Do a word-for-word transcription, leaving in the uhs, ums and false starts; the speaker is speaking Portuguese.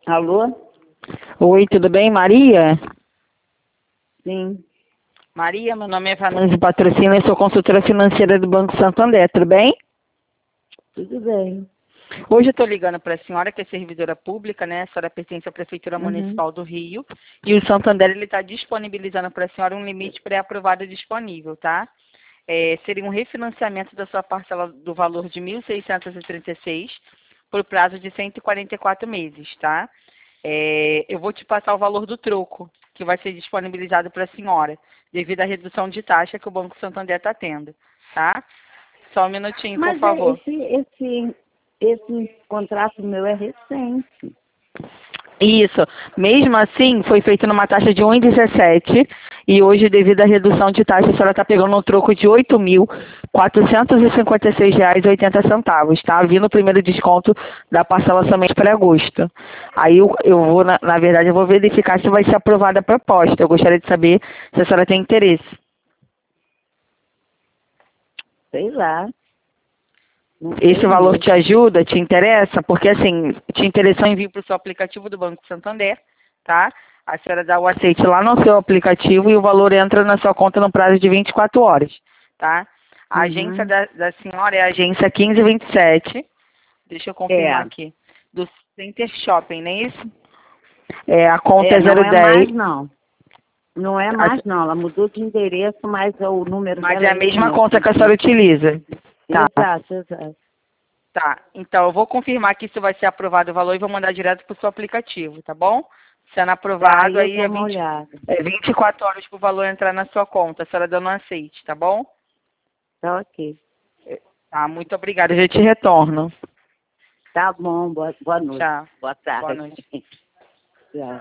Alô? Oi, tudo bem, Maria? Sim. Maria, meu nome é Vanessa Patrocínio, eu sou consultora financeira do Banco Santander, tudo bem? Tudo bem. Hoje eu estou ligando para a senhora, que é servidora pública, né? A senhora pertence à Prefeitura Uhum. Municipal do Rio. E o Santander está disponibilizando para a senhora um limite pré-aprovado disponível, tá? É, seria um refinanciamento da sua parcela do valor de mil seiscentos e trinta e seis por prazo de cento e quarenta e quatro meses, tá? É, eu vou te passar o valor do troco, que vai ser disponibilizado para a senhora, devido à redução de taxa que o Banco Santander está tendo, tá? Só um minutinho, por Mas é, favor. esse, esse, esse contrato meu é recente. Isso. Mesmo assim, foi feito numa taxa de um vírgula dezessete e hoje, devido à redução de taxa, a senhora está pegando um troco de oito mil quatrocentos e cinquenta e seis reais e oitenta centavos, tá? Vindo o primeiro desconto da parcela somente para agosto. Aí eu, eu vou, na, na verdade, eu vou verificar se vai ser aprovada a proposta. Eu gostaria de saber se a senhora tem interesse. Sei lá. Não Esse sei valor te mesmo. ajuda, te interessa? Porque assim, te interessou em vir para o seu aplicativo do Banco Santander, tá? A senhora dá o aceite lá no seu aplicativo e o valor entra na sua conta no prazo de vinte e quatro horas, tá? A agência Uhum. da, da senhora é a agência quinze vinte e sete, deixa eu confirmar É. aqui, do Center Shopping, não é isso? É, a conta É, é não zero é dez, mais não. Não é a- mais não. Ela mudou de endereço, mas o número mas dela é a é esse mesma mesmo. conta que a senhora utiliza. Tá. Exato, exato. Tá, então eu vou confirmar que isso vai ser aprovado o valor e vou mandar direto para o seu aplicativo, tá bom? Sendo Tá, aprovado, aí eu aí dou é, uma vinte, olhada. é vinte e quatro horas para o valor entrar na sua conta, a senhora dando um aceite, tá bom? Tá ok. Tá, muito obrigada, eu já te retorno. Tá bom, boa, boa noite. Tchau, Boa boa tarde. noite. Tchau.